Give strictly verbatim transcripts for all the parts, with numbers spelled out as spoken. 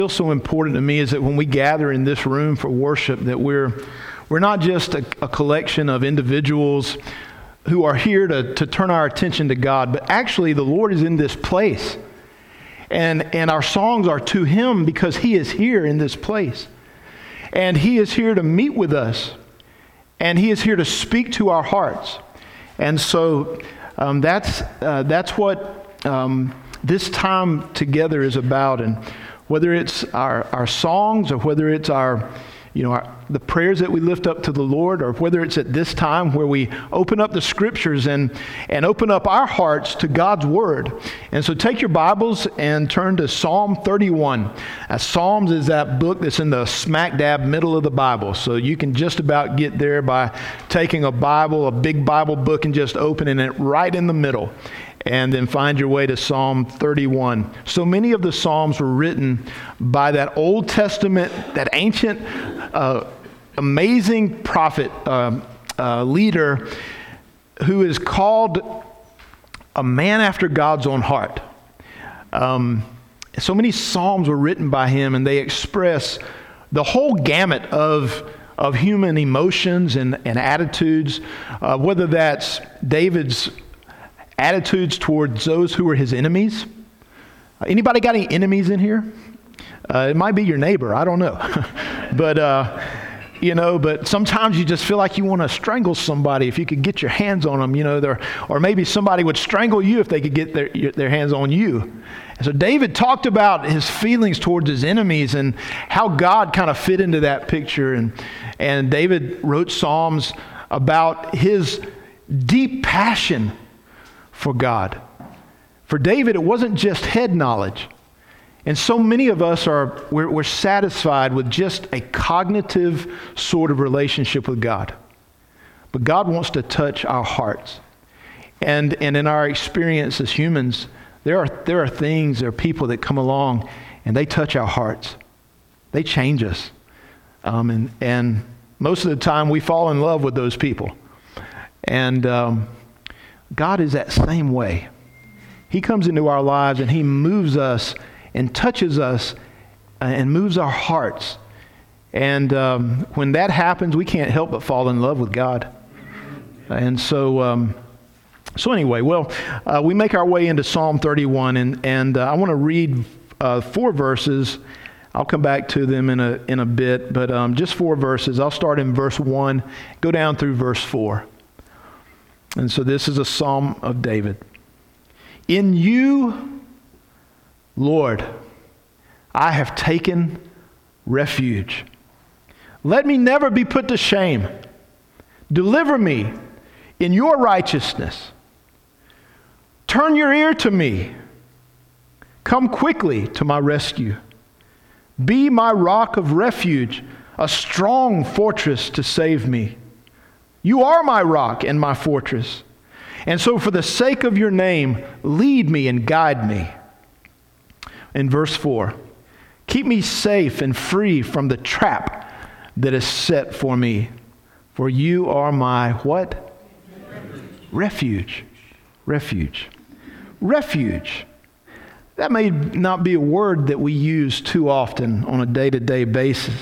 Feels so important to me is that when we gather in this room for worship, that we're we're not just a, a collection of individuals who are here to, to turn our attention to God, but actually the Lord is in this place. And and our songs are to Him because He is here in this place. And He is here to meet with us. And He is here to speak to our hearts. And so um, that's uh, that's what um, this time together is about. And whether it's our, our songs or whether it's our, you know, our, the prayers that we lift up to the Lord, or whether it's at this time where we open up the scriptures and, and open up our hearts to God's word. And so take your Bibles and turn to Psalm thirty-one. Uh, Psalms is that book that's in the smack dab middle of the Bible. So you can just about get there by taking a Bible, a big Bible book, and just opening it right in the middle. And then find your way to Psalm thirty-one. So many of the Psalms were written by that Old Testament, that ancient, uh, amazing prophet, uh, uh, leader, who is called a man after God's own heart. Um, so many Psalms were written by him, and they express the whole gamut of of human emotions and, and attitudes, uh, whether that's David's attitudes towards those who are his enemies. Anybody got any enemies in here? Uh, it might be your neighbor. I don't know. but, uh, you know, but sometimes you just feel like you want to strangle somebody if you could get your hands on them, you know, or maybe somebody would strangle you if they could get their, their hands on you. And so David talked about his feelings towards his enemies and how God kind of fit into that picture. And, and David wrote Psalms about his deep passion for God. For David, it wasn't just head knowledge. And so many of us are, we're, we're satisfied with just a cognitive sort of relationship with God. But God wants to touch our hearts. And, and in our experience as humans, there are, there are things, there are people that come along and they touch our hearts. They change us. Um, and, and most of the time we fall in love with those people. And um, God is that same way. He comes into our lives and He moves us and touches us and moves our hearts. And um, when that happens, we can't help but fall in love with God. And so, um, so anyway, well, uh, we make our way into Psalm thirty-one, and and uh, I want to read uh, four verses. I'll come back to them in a in a bit, but um, just four verses. I'll start in verse one, go down through verse four. And so this is a psalm of David. In you, Lord, I have taken refuge. Let me never be put to shame. Deliver me in your righteousness. Turn your ear to me. Come quickly to my rescue. Be my rock of refuge, a strong fortress to save me. You are my rock and my fortress. And so for the sake of your name, lead me and guide me. In verse four, keep me safe and free from the trap that is set for me. For you are my what? Refuge. Refuge. Refuge. That may not be a word that we use too often on a day-to-day basis.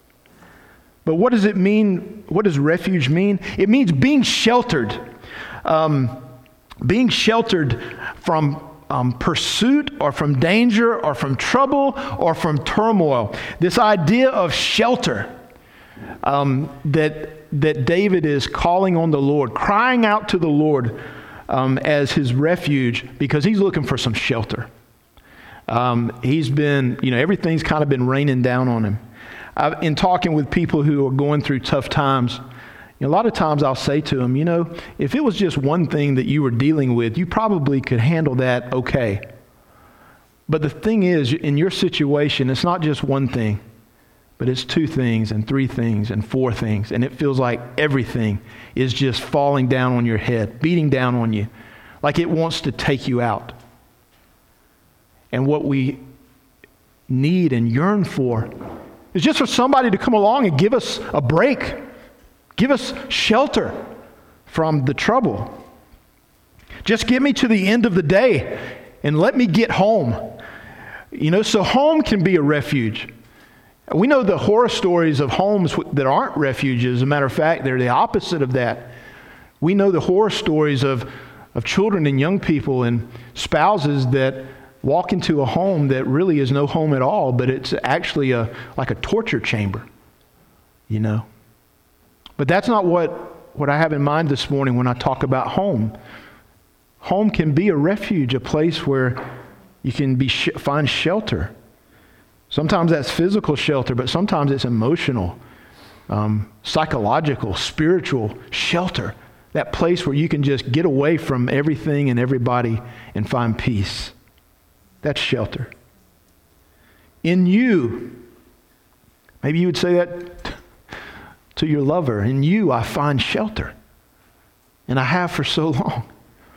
But what does it mean? What does refuge mean? It means being sheltered. Um, being sheltered from um, pursuit or from danger or from trouble or from turmoil. This idea of shelter um, that, that David is calling on the Lord, crying out to the Lord um, as his refuge because he's looking for some shelter. Um, he's been, you know, everything's kind of been raining down on him. I've, in talking with people who are going through tough times, you know, a lot of times I'll say to them, you know, if it was just one thing that you were dealing with, you probably could handle that okay. But the thing is, in your situation, it's not just one thing, but it's two things and three things and four things. And it feels like everything is just falling down on your head, beating down on you, like it wants to take you out. And what we need and yearn for is just for somebody to come along and give us a break, give us shelter from the trouble. Just get me to the end of the day and let me get home. You know, so home can be a refuge. We know the horror stories of homes that aren't refuges. As a matter of fact, they're the opposite of that. We know the horror stories of, of children and young people and spouses that walk into a home that really is no home at all, but it's actually a like a torture chamber, you know. But that's not what, what I have in mind this morning when I talk about home. Home can be a refuge, a place where you can be sh- find shelter. Sometimes that's physical shelter, but sometimes it's emotional, um, psychological, spiritual shelter. That place where you can just get away from everything and everybody and find peace. That's shelter. In you, maybe you would say that to your lover. In you, I find shelter. And I have for so long.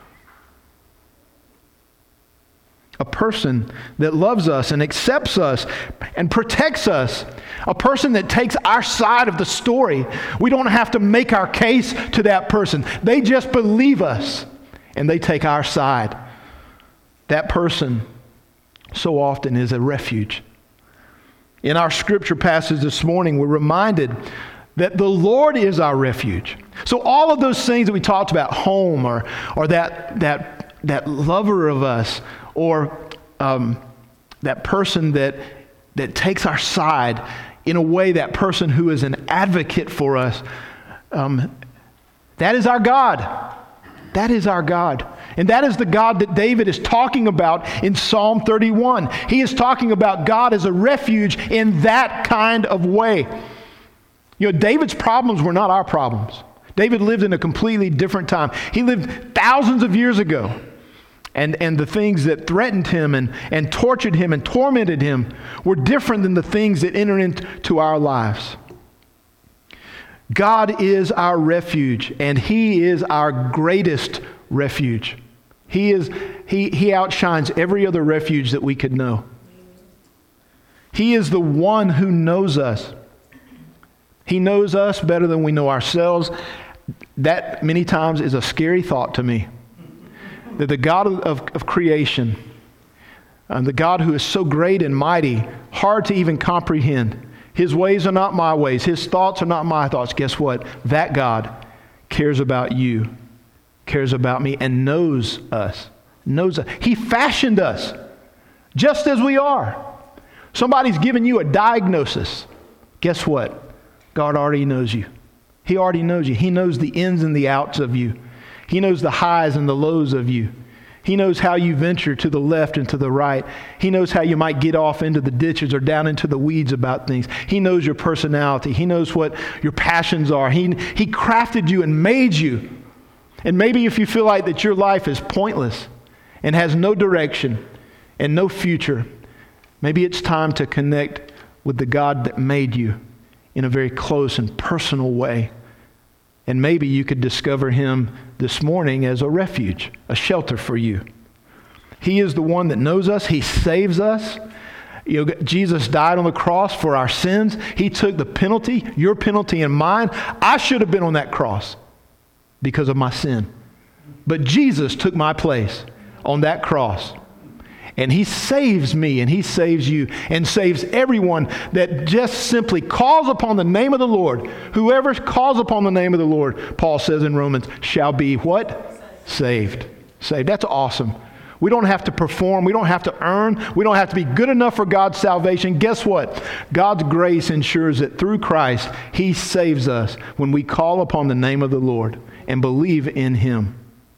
A person that loves us and accepts us and protects us. A person that takes our side of the story. We don't have to make our case to that person. They just believe us and they take our side. That person so often is a refuge. In our scripture passage this morning, we're reminded that the Lord is our refuge. So all of those things that we talked about, home or or that that that lover of us, or um, that person that that takes our side, in a way, that person who is an advocate for us, um, that is our God. That is our God. And that is the God that David is talking about in Psalm thirty-one. He is talking about God as a refuge in that kind of way. You know, David's problems were not our problems. David lived in a completely different time. He lived thousands of years ago. And, and the things that threatened him and, and tortured him and tormented him were different than the things that enter into our lives. God is our refuge, and He is our greatest refuge. He is he, he outshines every other refuge that we could know. He is the one who knows us. He knows us better than we know ourselves. That many times is a scary thought to me. That the God of, of, of creation, uh, the God who is so great and mighty, hard to even comprehend. His ways are not my ways. His thoughts are not my thoughts. Guess what? That God cares about you, cares about me, and knows us. Knows us. He fashioned us just as we are. Somebody's given you a diagnosis. Guess what? God already knows you. He already knows you. He knows the ins and the outs of you. He knows the highs and the lows of you. He knows how you venture to the left and to the right. He knows how you might get off into the ditches or down into the weeds about things. He knows your personality. He knows what your passions are. He, he crafted you and made you. And maybe if you feel like that your life is pointless and has no direction and no future, maybe it's time to connect with the God that made you in a very close and personal way. And maybe you could discover Him this morning as a refuge, a shelter for you. He is the one that knows us. He saves us. You know, Jesus died on the cross for our sins. He took the penalty, your penalty and mine. I should have been on that cross because of my sin. But Jesus took my place on that cross. And He saves me and He saves you and saves everyone that just simply calls upon the name of the Lord. Whoever calls upon the name of the Lord, Paul says in Romans, shall be what? Saved. Saved. That's awesome. We don't have to perform. We don't have to earn. We don't have to be good enough for God's salvation. Guess what? God's grace ensures that through Christ, He saves us when we call upon the name of the Lord and believe in Him.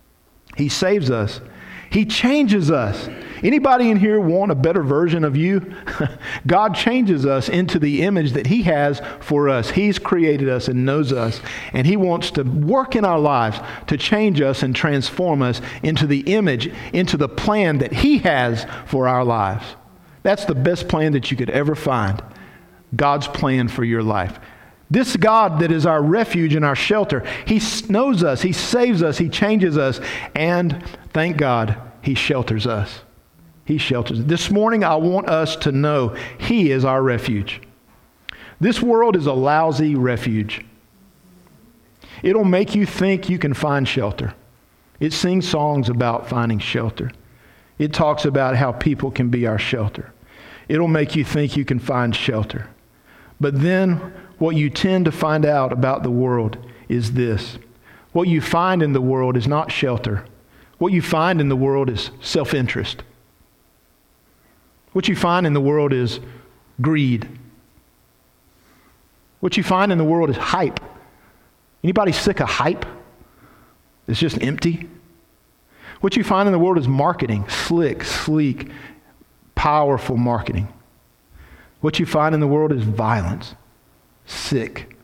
He saves us. He changes us. Anybody in here want a better version of you? God changes us into the image that He has for us. He's created us and knows us. And He wants to work in our lives to change us and transform us into the image, into the plan that He has for our lives. That's the best plan that you could ever find. God's plan for your life. This God that is our refuge and our shelter, He knows us, He saves us, He changes us, and thank God, He shelters us. He shelters us. This morning, I want us to know He is our refuge. This world is a lousy refuge. It'll make you think you can find shelter. It sings songs about finding shelter. It talks about how people can be our shelter. it'll make you think you can find shelter. But then what you tend to find out about the world is this. What you find in the world is not shelter. What you find in the world is self-interest. What you find in the world is greed. What you find in the world is hype. Anybody sick of hype? It's just empty. What you find in the world is marketing, slick, sleek, powerful marketing. What you find in the world is violence, sick,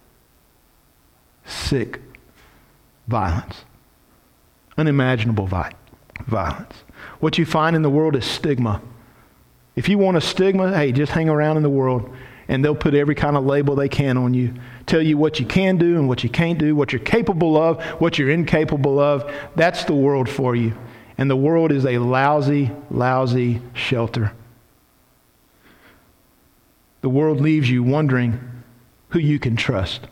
sick violence, unimaginable vi- violence. What you find in the world is stigma. If you want a stigma, hey, just hang around in the world and they'll put every kind of label they can on you, tell you what you can do and what you can't do, what you're capable of, what you're incapable of. That's the world for you. And the world is a lousy, lousy shelter. The world leaves you wondering who you can trust.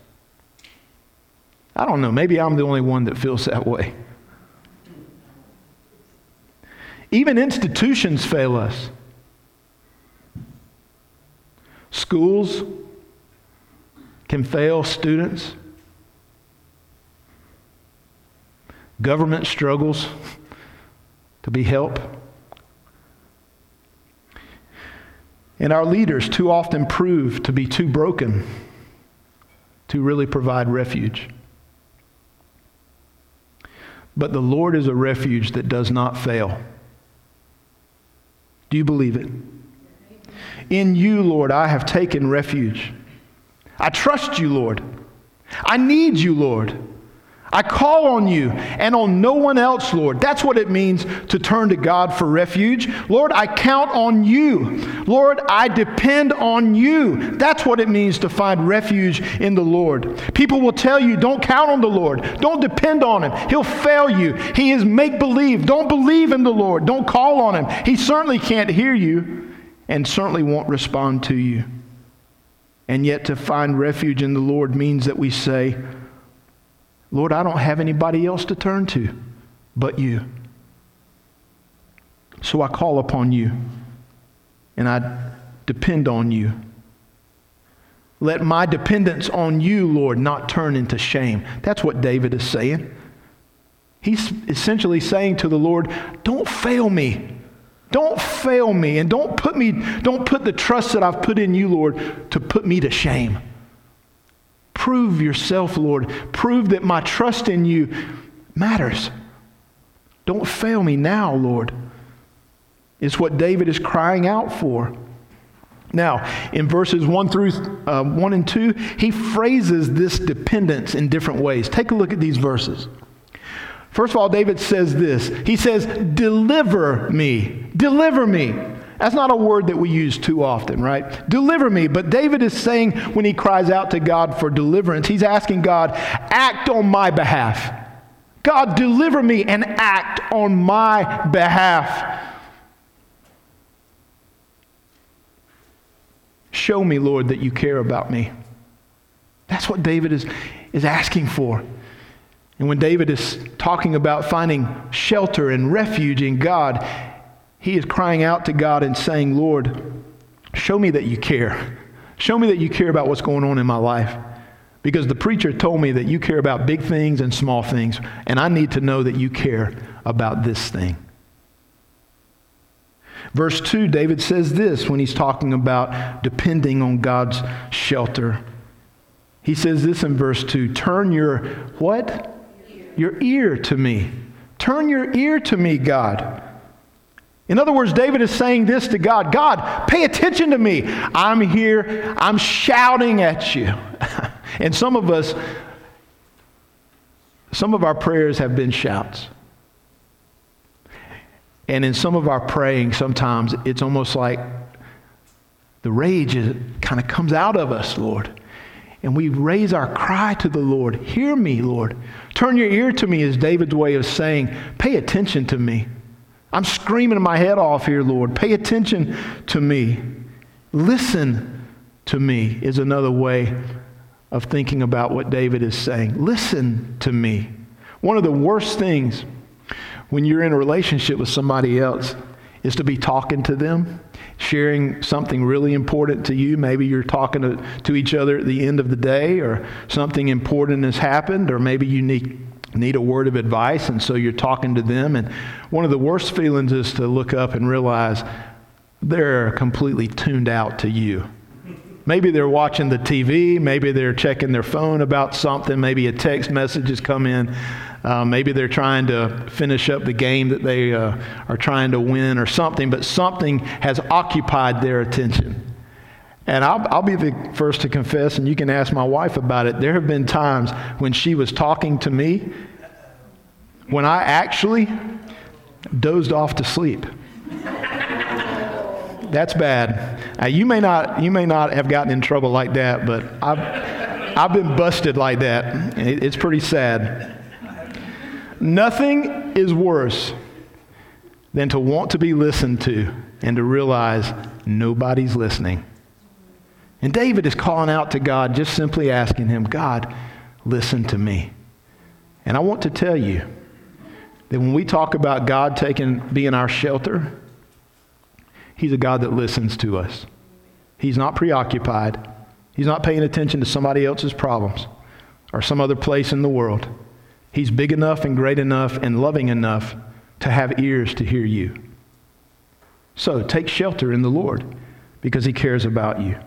I don't know, maybe I'm the only one that feels that way. Even institutions fail us. Schools can fail students. Government struggles to be helped. And our leaders too often prove to be too broken to really provide refuge. But the Lord is a refuge that does not fail. Do you believe it? In you, Lord, I have taken refuge. I trust you, Lord. I need you, Lord. I call on you and on no one else, Lord. That's what it means to turn to God for refuge. Lord, I count on you. Lord, I depend on you. That's what it means to find refuge in the Lord. People will tell you, don't count on the Lord. Don't depend on him. He'll fail you. He is make-believe. Don't believe in the Lord. Don't call on him. He certainly can't hear you and certainly won't respond to you. And yet to find refuge in the Lord means that we say, Lord, I don't have anybody else to turn to but you. So I call upon you and I depend on you. Let my dependence on you, Lord, not turn into shame. That's what David is saying. He's essentially saying to the Lord, don't fail me. Don't fail me and don't put me, don't put the trust that I've put in you, Lord, to put me to shame. Prove yourself, Lord. Prove that my trust in you matters. Don't fail me now, Lord. It's what David is crying out for. Now, in verses one through uh, one and two, he phrases this dependence in different ways. Take a look at these verses. First of all, David says this. He says, deliver me. Deliver me. That's not a word that we use too often, right? Deliver me. But David is saying when he cries out to God for deliverance, he's asking God, act on my behalf. God, deliver me and act on my behalf. Show me, Lord, that you care about me. That's what David is, is asking for. And when David is talking about finding shelter and refuge in God, he is crying out to God and saying, Lord, show me that you care. Show me that you care about what's going on in my life. Because the preacher told me that you care about big things and small things, and I need to know that you care about this thing. Verse two, David says this when he's talking about depending on God's shelter. He says this in verse two, turn your what? Your ear to me. Turn your ear to me, God. In other words, David is saying this to God. God, pay attention to me. I'm here. I'm shouting at you. And some of us, some of our prayers have been shouts. And in some of our praying, sometimes it's almost like the rage is, kind of comes out of us, Lord. And we raise our cry to the Lord. Hear me, Lord. Turn your ear to me is David's way of saying, pay attention to me. I'm screaming my head off here, Lord. Pay attention to me. Listen to me is another way of thinking about what David is saying. Listen to me. One of the worst things when you're in a relationship with somebody else is to be talking to them, sharing something really important to you. Maybe you're talking to, to each other at the end of the day, or something important has happened, or maybe you need need a word of advice, and so you're talking to them. And one of the worst feelings is to look up and realize they're completely tuned out to you. Maybe they're watching the T V, maybe they're checking their phone about something, maybe a text message has come in, uh, maybe they're trying to finish up the game that they uh, are trying to win or something, but something has occupied their attention. And I'll, I'll be the first to confess, and you can ask my wife about it. There have been times when she was talking to me when I actually dozed off to sleep. That's bad. Now, you may not you may not have gotten in trouble like that, but I've I've been busted like that. It, it's pretty sad. Nothing is worse than to want to be listened to and to realize nobody's listening. And David is calling out to God, just simply asking him, God, listen to me. And I want to tell you that when we talk about God taking being our shelter, He's a God that listens to us. He's not preoccupied. He's not paying attention to somebody else's problems or some other place in the world. He's big enough and great enough and loving enough to have ears to hear you. So take shelter in the Lord because He cares about you.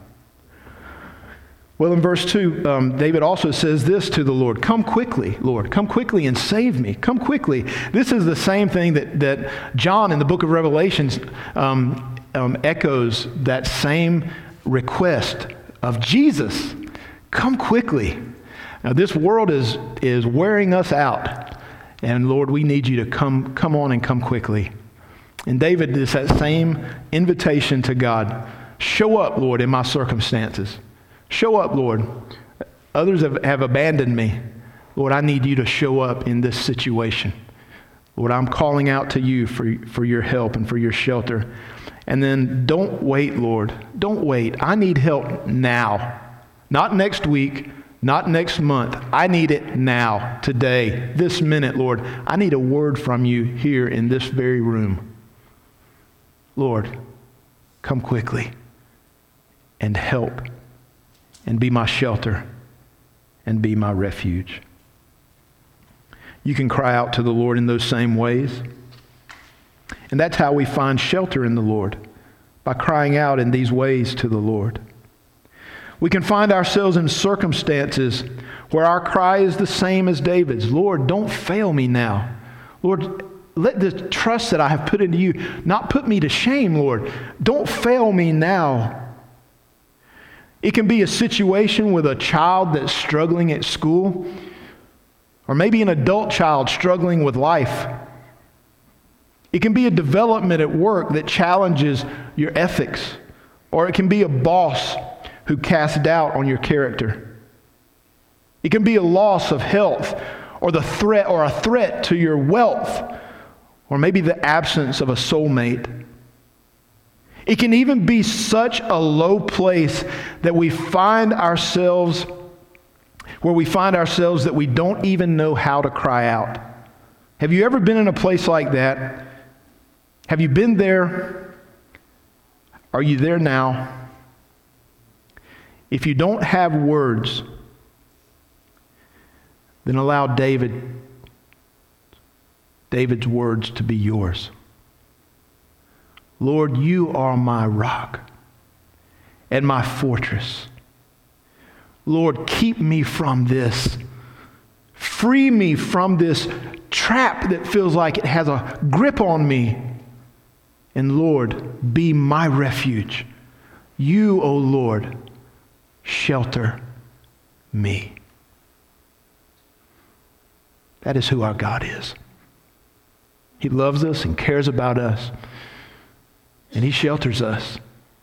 Well, in verse two, um, David also says this to the Lord, come quickly, Lord, come quickly and save me. Come quickly. This is the same thing that, that John in the book of Revelations um, um, echoes that same request of Jesus. Come quickly. Now, this world is, is wearing us out. And Lord, we need you to come, come on and come quickly. And David is that same invitation to God. Show up, Lord, in my circumstances. Show up, Lord. Others have, have abandoned me. Lord, I need you to show up in this situation. Lord, I'm calling out to you for, for your help and for your shelter. And then don't wait, Lord. Don't wait. I need help now. Not next week, not next month. I need it now, today, this minute, Lord. I need a word from you here in this very room. Lord, come quickly and help. And be my shelter, and be my refuge. You can cry out to the Lord in those same ways. And that's how we find shelter in the Lord, by crying out in these ways to the Lord. We can find ourselves in circumstances where our cry is the same as David's. Lord, don't fail me now. Lord, let the trust that I have put into you not put me to shame, Lord. Don't fail me now. It can be a situation with a child that's struggling at school, or maybe an adult child struggling with life. It can be a development at work that challenges your ethics, or it can be a boss who casts doubt on your character. It can be a loss of health, or the threat or a threat to your wealth, or maybe the absence of a soulmate. It can even be such a low place that we find ourselves, where we find ourselves that we don't even know how to cry out. Have you ever been in a place like that? Have you been there? Are you there now? If you don't have words, then allow David, David's words to be yours. Lord, you are my rock and my fortress. Lord, keep me from this. Free me from this trap that feels like it has a grip on me. And Lord, be my refuge. You, O Lord, shelter me. That is who our God is. He loves us and cares about us. And He shelters us.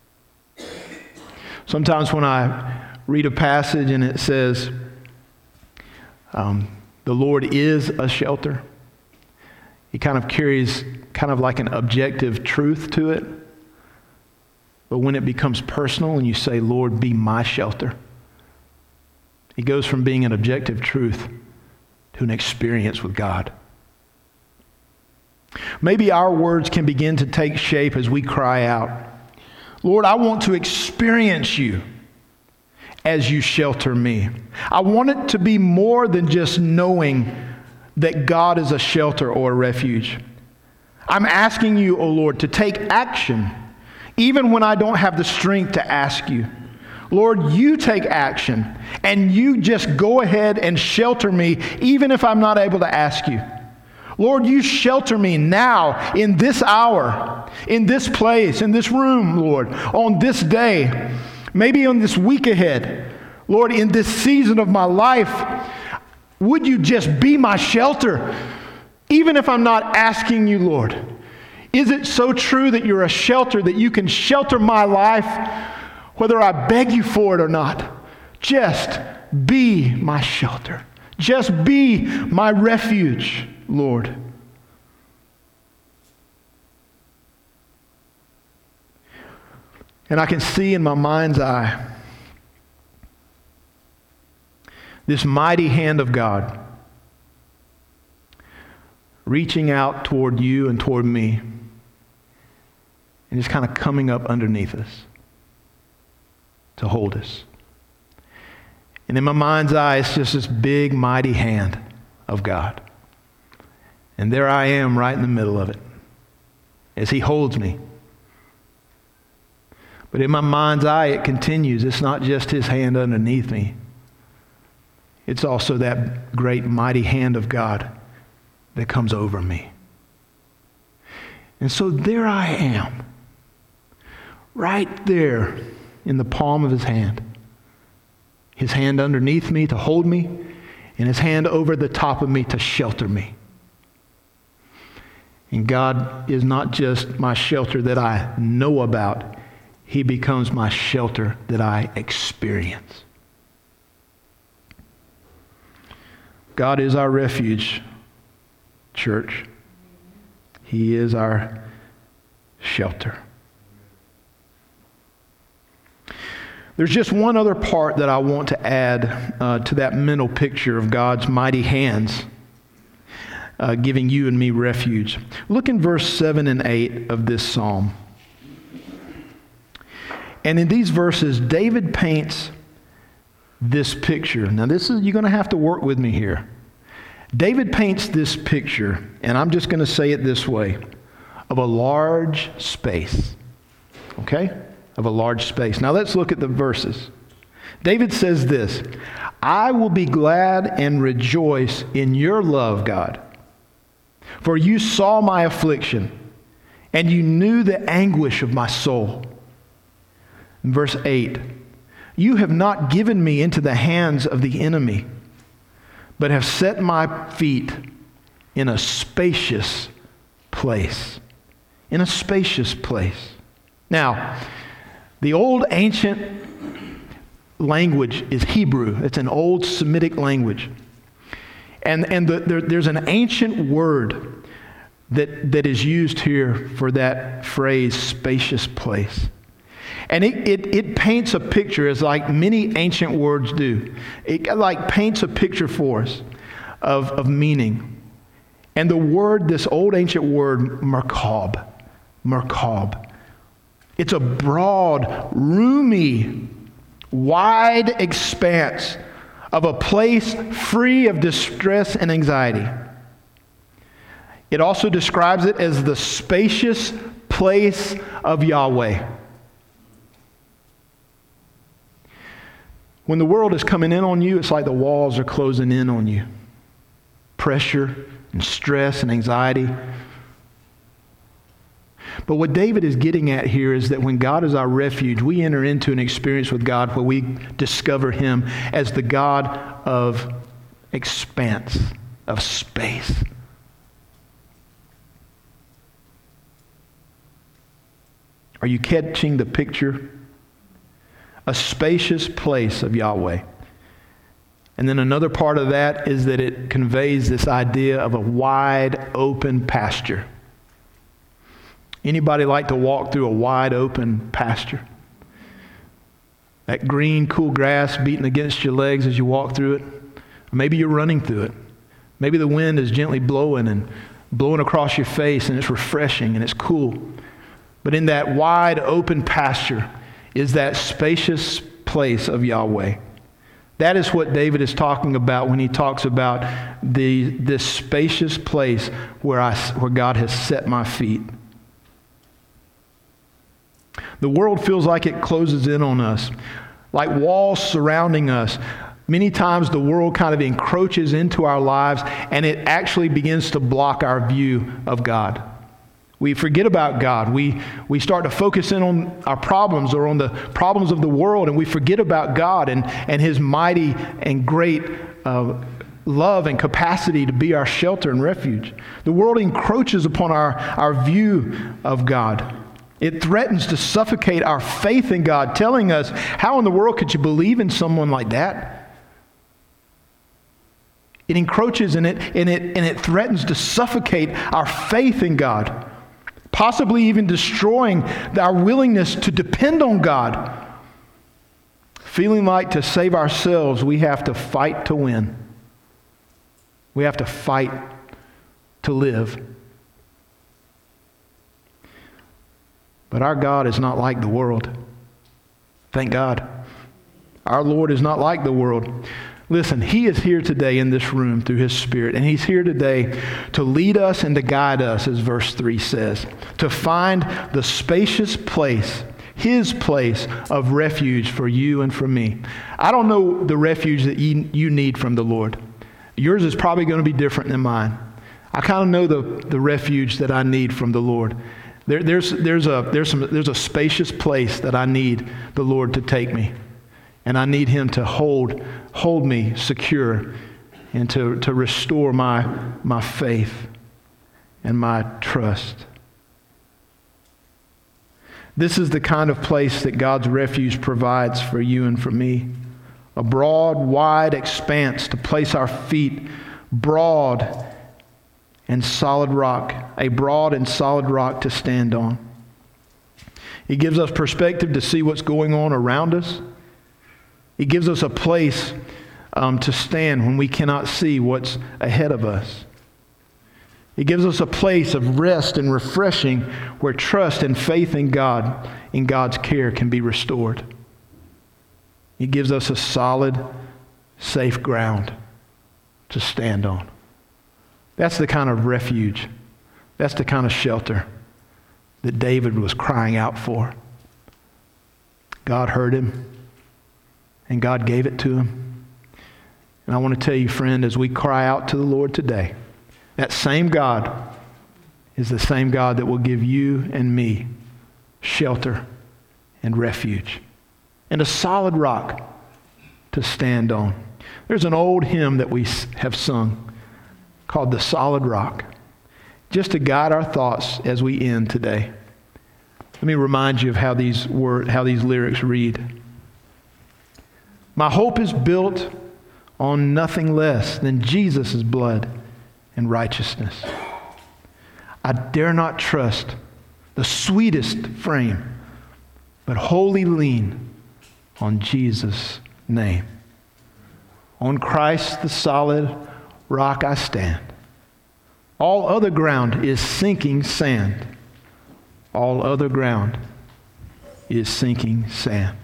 Sometimes when I read a passage and it says, um, the Lord is a shelter, it kind of carries kind of like an objective truth to it. But when it becomes personal and you say, Lord, be my shelter, it goes from being an objective truth to an experience with God. Maybe our words can begin to take shape as we cry out, Lord, I want to experience you as you shelter me. I want it to be more than just knowing that God is a shelter or a refuge. I'm asking you, O Lord, to take action, even when I don't have the strength to ask you. Lord, you take action, and you just go ahead and shelter me, even if I'm not able to ask you. Lord, you shelter me now, in this hour, in this place, in this room, Lord, on this day, maybe on this week ahead. Lord, in this season of my life, would you just be my shelter, even if I'm not asking you, Lord? Is it so true that you're a shelter, that you can shelter my life, whether I beg you for it or not? Just be my shelter. Just be my refuge, Lord. And I can see in my mind's eye this mighty hand of God reaching out toward you and toward me and just kind of coming up underneath us to hold us. And in my mind's eye, it's just this big, mighty hand of God. And there I am right in the middle of it as he holds me. But in my mind's eye, it continues. It's not just his hand underneath me. It's also that great, mighty hand of God that comes over me. And so there I am, right there in the palm of his hand. His hand underneath me to hold me, and his hand over the top of me to shelter me. And God is not just my shelter that I know about. He becomes my shelter that I experience. God is our refuge, church. He is our shelter. There's just one other part that I want to add uh, to that mental picture of God's mighty hands uh, giving you and me refuge. Look in verse seven and eight of this psalm. And in these verses, David paints this picture. Now, this is, you're going to have to work with me here. David paints this picture, and I'm just going to say it this way, of a large space. Okay? Of a large space. Now let's look at the verses. David says this, I will be glad and rejoice in your love, God. For you saw my affliction, and you knew the anguish of my soul. In verse eight, you have not given me into the hands of the enemy, but have set my feet in a spacious place. In a spacious place. Now, the old ancient language is Hebrew. It's an old Semitic language. And, and the, there, there's an ancient word that, that is used here for that phrase, spacious place. And it, it, it paints a picture, as like many ancient words do. It like paints a picture for us of, of meaning. And the word, this old ancient word, merkab, merkab, it's a broad, roomy, wide expanse of a place free of distress and anxiety. It also describes it as the spacious place of Yahweh. When the world is coming in on you, it's like the walls are closing in on you. Pressure and stress and anxiety. But what David is getting at here is that when God is our refuge, we enter into an experience with God where we discover Him as the God of expanse, of space. Are you catching the picture? A spacious place of Yahweh. And then another part of that is that it conveys this idea of a wide open pasture. Anybody like to walk through a wide open pasture? That green, cool grass beating against your legs as you walk through it. Maybe you're running through it. Maybe the wind is gently blowing and blowing across your face, and it's refreshing and it's cool. But in that wide open pasture is that spacious place of Yahweh. That is what David is talking about when he talks about the this spacious place where I where God has set my feet. The world feels like it closes in on us, like walls surrounding us. Many times the world kind of encroaches into our lives, and it actually begins to block our view of God. We forget about God. We we start to focus in on our problems or on the problems of the world, and we forget about God and, and His mighty and great uh, love and capacity to be our shelter and refuge. The world encroaches upon our, our view of God. It threatens to suffocate our faith in God, telling us, how in the world could you believe in someone like that? It encroaches in it, and it, and it threatens to suffocate our faith in God, possibly even destroying our willingness to depend on God. Feeling like to save ourselves, we have to fight to win. We have to fight to live. But our God is not like the world. Thank God. Our Lord is not like the world. Listen, He is here today in this room through His Spirit, and He's here today to lead us and to guide us, as verse three says, to find the spacious place, His place of refuge for you and for me. I don't know the refuge that you, you need from the Lord. Yours is probably going to be different than mine. I kind of know the, the refuge that I need from the Lord. There, there's, there's, a, there's, some, there's a spacious place that I need the Lord to take me. And I need Him to hold, hold me secure and to, to restore my, my faith and my trust. This is the kind of place that God's refuge provides for you and for me. A broad, wide expanse to place our feet, broad and solid rock, a broad and solid rock to stand on. It gives us perspective to see what's going on around us. It gives us a place um, to stand when we cannot see what's ahead of us. It gives us a place of rest and refreshing where trust and faith in God, in God's care, can be restored. It gives us a solid, safe ground to stand on. That's the kind of refuge, that's the kind of shelter that David was crying out for. God heard him, and God gave it to him. And I want to tell you, friend, as we cry out to the Lord today, that same God is the same God that will give you and me shelter and refuge and a solid rock to stand on. There's an old hymn that we have sung called The Solid Rock, just to guide our thoughts as we end today. Let me remind you of how these word, how these lyrics read. My hope is built on nothing less than Jesus' blood and righteousness. I dare not trust the sweetest frame, but wholly lean on Jesus' name. On Christ the solid rock I stand. All other ground is sinking sand. All other ground is sinking sand.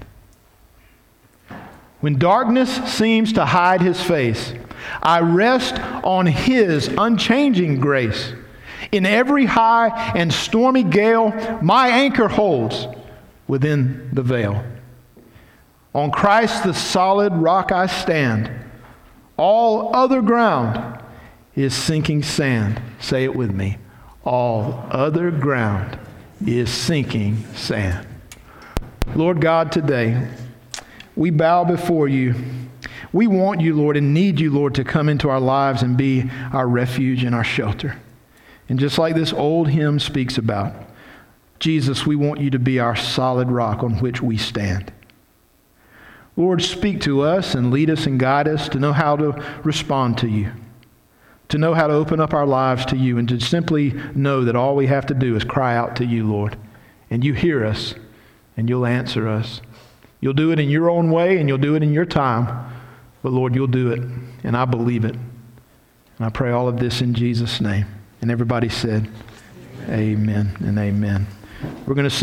When darkness seems to hide His face, I rest on His unchanging grace. In every high and stormy gale, my anchor holds within the veil. On Christ the solid rock I stand. All other ground is sinking sand. Say it with me. All other ground is sinking sand. Lord God, today we bow before you. We want you, Lord, and need you, Lord, to come into our lives and be our refuge and our shelter. And just like this old hymn speaks about, Jesus, we want you to be our solid rock on which we stand. Lord, speak to us and lead us and guide us to know how to respond to you, to know how to open up our lives to you, and to simply know that all we have to do is cry out to you, Lord. And you hear us, and you'll answer us. You'll do it in your own way, and you'll do it in your time. But Lord, you'll do it, and I believe it. And I pray all of this in Jesus' name. And everybody said, amen and amen. We're going to sing.